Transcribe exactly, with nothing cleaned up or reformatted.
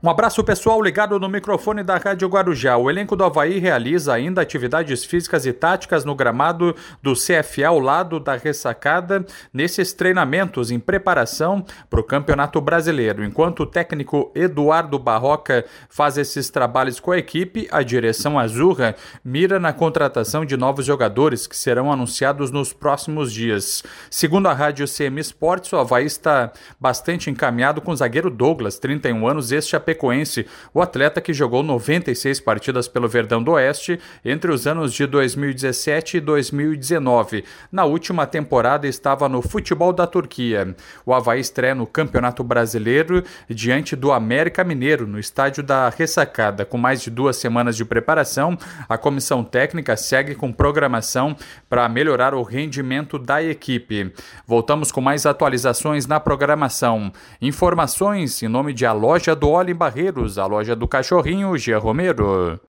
Um abraço pessoal ligado no microfone da Rádio Guarujá. O elenco do Avaí realiza ainda atividades físicas e táticas no gramado do C F A ao lado da Ressacada, nesses treinamentos em preparação para o Campeonato Brasileiro. Enquanto o técnico Eduardo Barroca faz esses trabalhos com a equipe, a direção azurra mira na contratação de novos jogadores que serão anunciados nos próximos dias. Segundo a Rádio C M Sports, o Avaí está bastante encaminhado com o zagueiro Douglas, trinta e um anos, ex-chapecoense. O atleta que jogou noventa e seis partidas pelo Verdão do Oeste entre os anos de dois mil e dezessete e dois mil e dezenove. Na última temporada estava no futebol da Turquia. O Avaí estreia no Campeonato Brasileiro diante do América Mineiro, no estádio da Ressacada. Com mais de duas semanas de preparação, a comissão técnica segue com programação para melhorar o rendimento da equipe. Voltamos com mais atualizações na programação. Informações em nome de A Loja do Óleo Barreiros, a loja do cachorrinho Gia Romero.